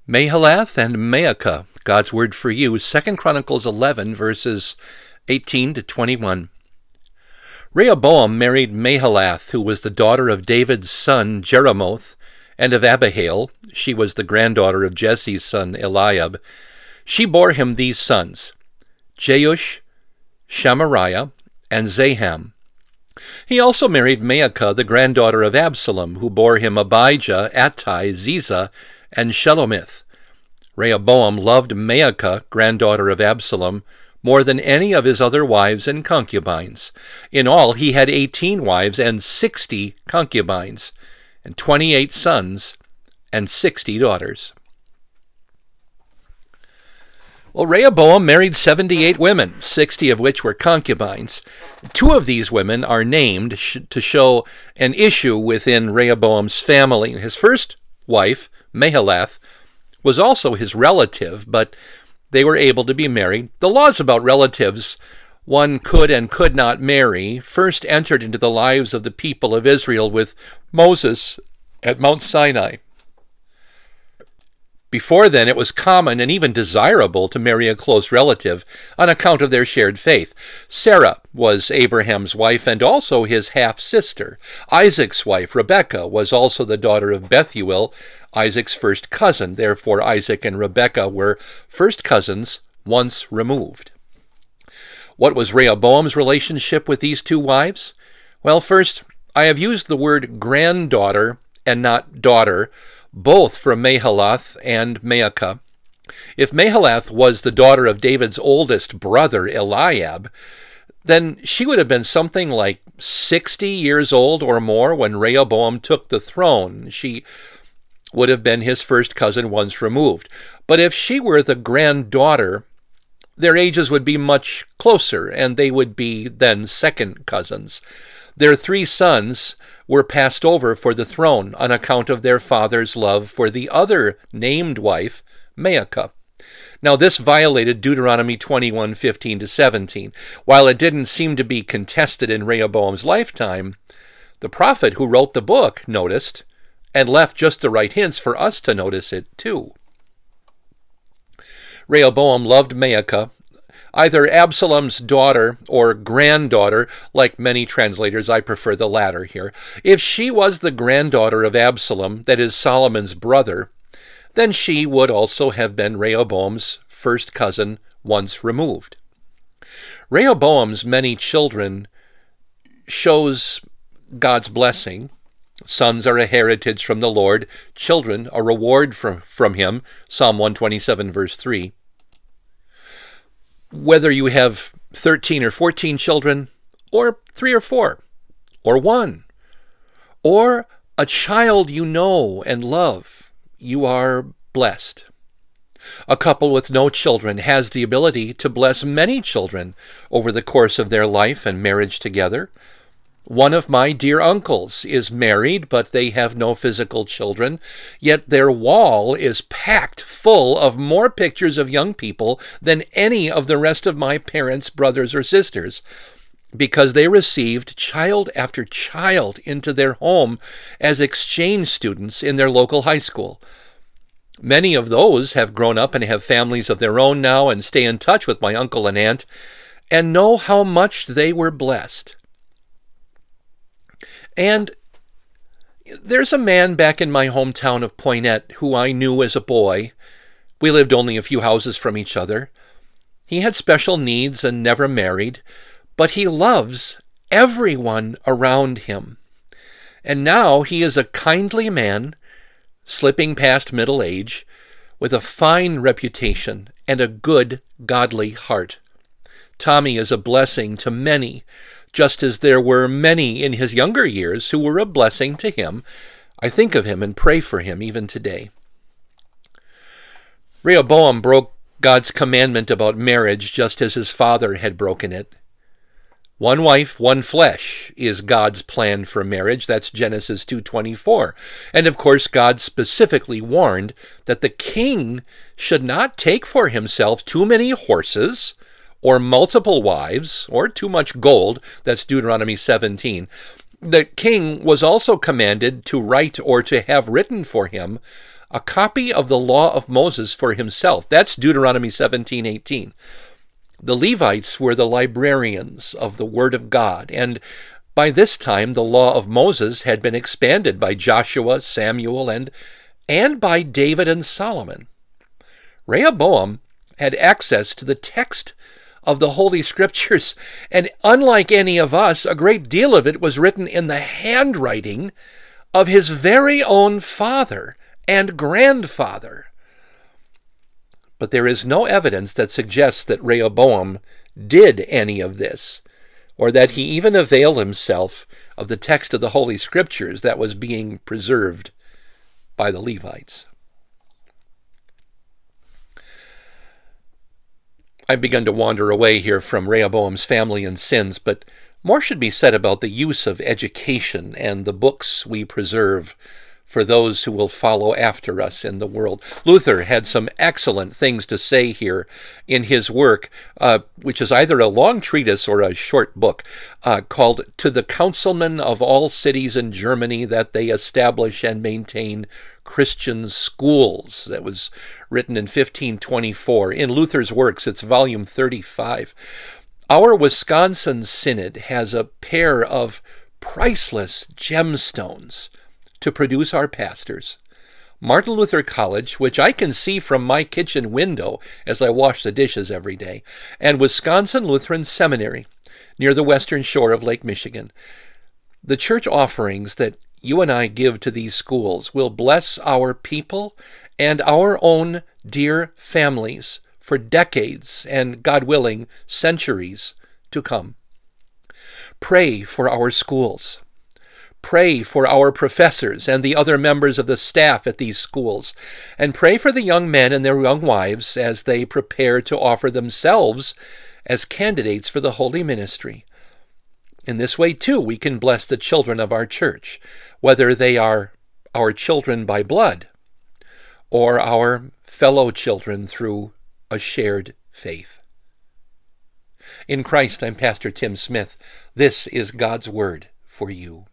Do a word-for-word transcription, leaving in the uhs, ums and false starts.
Mahalath and Maacah, God's word for you, Second Chronicles eleven, verses eighteen to twenty-one. Rehoboam married Mahalath, who was the daughter of David's son Jeremoth, and of Abihail. She was the granddaughter of Jesse's son Eliab. She bore him these sons, Jeush, Shamariah, and Zaham. He also married Maacah, the granddaughter of Absalom, who bore him Abijah, Attai, Ziza, and Shelomith. Rehoboam loved Maacah, granddaughter of Absalom, more than any of his other wives and concubines. In all, he had eighteen wives and sixty concubines, and twenty-eight sons and sixty daughters. Well, Rehoboam married seventy-eight women, sixty of which were concubines. Two of these women are named sh- to show an issue within Rehoboam's family. His first wife, Mahalath, was also his relative, but they were able to be married. The laws about relatives one could and could not marry first entered into the lives of the people of Israel with Moses at Mount Sinai. Before then, it was common and even desirable to marry a close relative on account of their shared faith. Sarah was Abraham's wife and also his half-sister. Isaac's wife, Rebekah, was also the daughter of Bethuel, Isaac's first cousin. Therefore, Isaac and Rebekah were first cousins once removed. What was Rehoboam's relationship with these two wives? Well, first, I have used the word granddaughter and not daughter, both from Mahalath and Maacah. If Mahalath was the daughter of David's oldest brother, Eliab, then she would have been something like sixty years old or more when Rehoboam took the throne. She would have been his first cousin once removed. But if she were the granddaughter, their ages would be much closer, and they would be then second cousins. Their three sons were passed over for the throne on account of their father's love for the other named wife, Maacah. Now this violated Deuteronomy twenty-one, fifteen to seventeen. While it didn't seem to be contested in Rehoboam's lifetime, the prophet who wrote the book noticed, and left just the right hints for us to notice it too. Rehoboam loved Maacah, either Absalom's daughter or granddaughter. Like many translators, I prefer the latter here. If she was the granddaughter of Absalom, that is Solomon's brother, then she would also have been Rehoboam's first cousin once removed. Rehoboam's many children shows God's blessing. Sons are a heritage from the Lord, children a reward from, from him, Psalm one twenty-seven, verse three. Whether you have thirteen or fourteen children, or three or four, or one, or a child you know and love, you are blessed. A couple with no children has the ability to bless many children over the course of their life and marriage together. One of my dear uncles is married, but they have no physical children, yet their wall is packed full of more pictures of young people than any of the rest of my parents' brothers or sisters, because they received child after child into their home as exchange students in their local high school. Many of those have grown up and have families of their own now and stay in touch with my uncle and aunt and know how much they were blessed. And there's a man back in my hometown of Poynette who I knew as a boy. We lived only a few houses from each other. He had special needs and never married, but he loves everyone around him. And now he is a kindly man, slipping past middle age, with a fine reputation and a good, godly heart. Tommy is a blessing to many, just as there were many in his younger years who were a blessing to him. I think of him and pray for him even today. Rehoboam broke God's commandment about marriage just as his father had broken it. One wife, one flesh is God's plan for marriage. That's Genesis two twenty-four. And of course, God specifically warned that the king should not take for himself too many horses, or multiple wives, or too much gold. That's Deuteronomy seventeen. The king was also commanded to write or to have written for him a copy of the law of Moses for himself. That's Deuteronomy seventeen eighteen. The Levites were the librarians of the Word of God, and by this time the law of Moses had been expanded by Joshua, Samuel, and, and by David and Solomon. Rehoboam had access to the text of the Holy Scriptures, and unlike any of us, a great deal of it was written in the handwriting of his very own father and grandfather. But there is no evidence that suggests that Rehoboam did any of this, or that he even availed himself of the text of the Holy Scriptures that was being preserved by the Levites. I've begun to wander away here from Rehoboam's family and sins, but more should be said about the use of education and the books we preserve for those who will follow after us in the world. Luther had some excellent things to say here in his work, uh, which is either a long treatise or a short book, uh, called To the Councilmen of All Cities in Germany, that they establish and maintain Christian schools. That was written in fifteen twenty-four. In Luther's Works, it's volume thirty-five. Our Wisconsin Synod has a pair of priceless gemstones to produce our pastors. Martin Luther College, which I can see from my kitchen window as I wash the dishes every day, and Wisconsin Lutheran Seminary, near the western shore of Lake Michigan. The church offerings that you and I give to these schools will bless our people and our own dear families for decades and, God willing, centuries to come. Pray for our schools. Pray for our professors and the other members of the staff at these schools, and pray for the young men and their young wives as they prepare to offer themselves as candidates for the holy ministry. In this way, too, we can bless the children of our church, whether they are our children by blood or our fellow children through a shared faith. In Christ, I'm Pastor Tim Smith. This is God's Word for you.